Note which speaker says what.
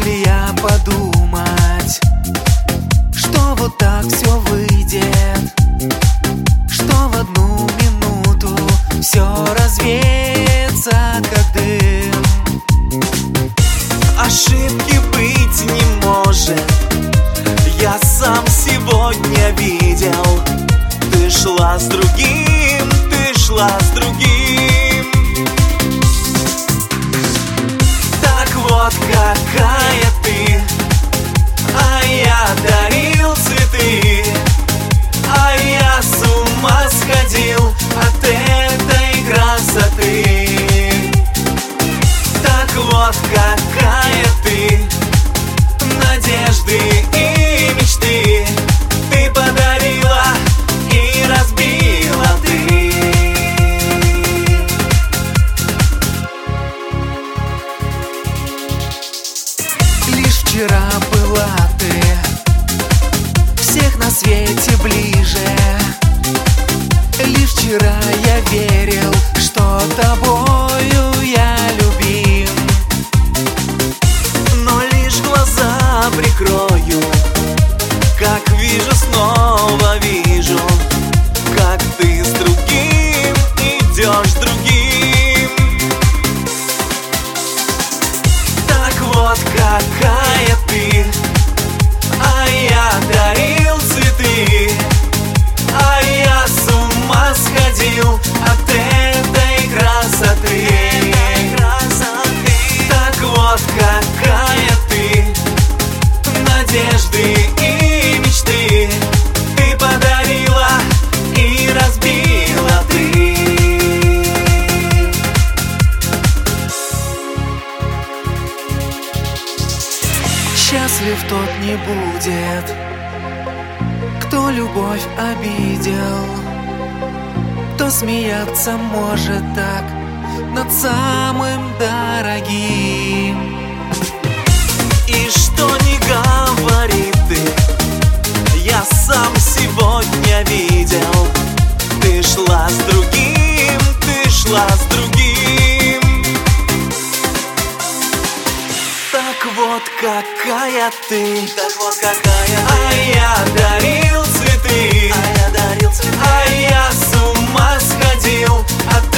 Speaker 1: ли я подумать, что вот так все выйдет, что в одну минуту все развеется, как дым. Ошибки быть не может, я сам сегодня видел. Ты шла с другим, ты шла с другим. Так вот какая ты, а я дарил цветы, а я с ума сходил от этой красоты. Так вот какая ты, надежды и мечты ты подарила и разбила ты. Лишь вчера была ты всех на свете ближе. Лишь вчера я верил, что тобою я любим. Но лишь глаза прикрою, как вижу, снова вижу, как ты с другим идешь с другим. Так вот какая ты, а я дарил цветы, а я с ума сходил от этой красоты. Так вот какая ты, надежды и мечты ты подарила и разбила ты. Счастлив тот не будет, кто любовь обидел, кто смеяться может так над самым дорогим. И что ни говори ты, я сам сегодня видел. Ты шла с другим, ты шла с другим. Так вот какая ты, так вот какая ты. А я дарил цветы, а я с ума сходил от